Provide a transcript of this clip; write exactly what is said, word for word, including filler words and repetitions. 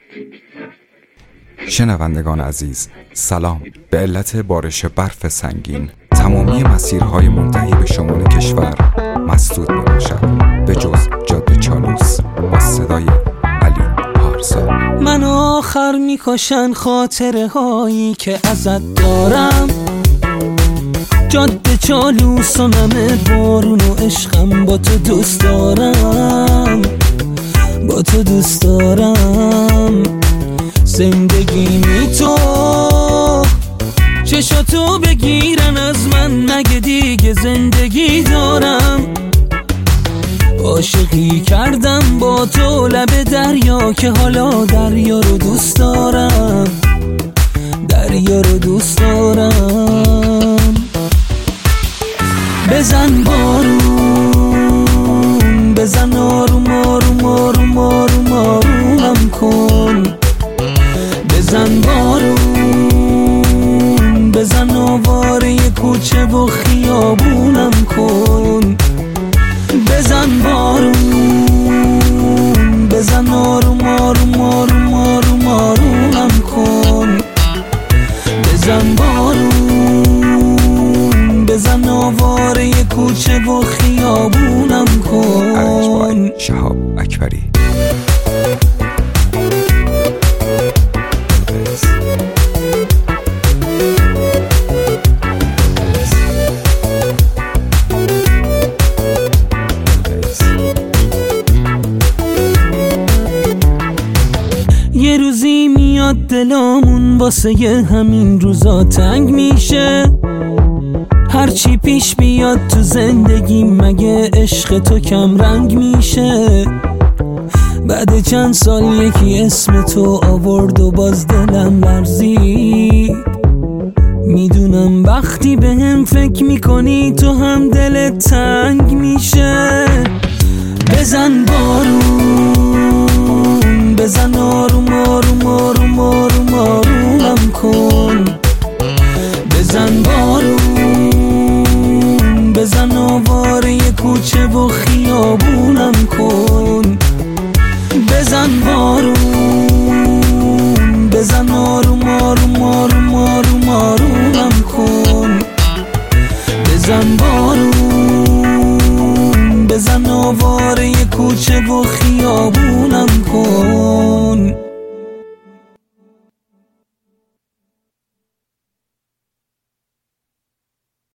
شنوندگان عزیز، سلام. به علت بارش برف سنگین تمامی مسیرهای منتهی به شمال کشور مسدود می باشد به جز جاده چالوس. با صدای علی پارسا. من آخر می کشن خاطره هایی که ازت دارم، جاده چالوس و نمه بارون و عشقم. با تو دوست دارم، با تو دوست دارم. زندگیمی تو چشاتو بگیرن از من، مگه دیگه زندگی دارم؟ عاشقی کردم با تو لب دریا که حالا دریا رو دوست دارم، دریا رو دوست دارم. بزن بارون، بزن آروم آروم آروم آروم آرومم کن. بزن بارون، بزن آواره کوچه و خیابونم کن. بزن بارون، بزن آروم آروم آروم آروم آرومم کن. بزن بارون، بزن آواره کوچه و خیابونم کن. شهاب اکبری. یه روزی میاد دلامون واسه ی همین روزا تنگ میشه. هرچی پیش بیاد تو زندگی مگه عشق تو کم رنگ میشه. بعد چند سال یکی اسم تو آورد و باز دلم لرزید. میدونم وقتی به هم فکر میکنی تو هم دلت تنگ میشه. بزن بارون، بزن آروم آروم آروم آروم آرومم کن. بزن بارون، بزن آواره کوچه و خیابونم کن. بزن بارون، بزن آروم آروم آروم آروم آرومم کن. بزن بارون، بزن آواره کوچه و خیابونم کن.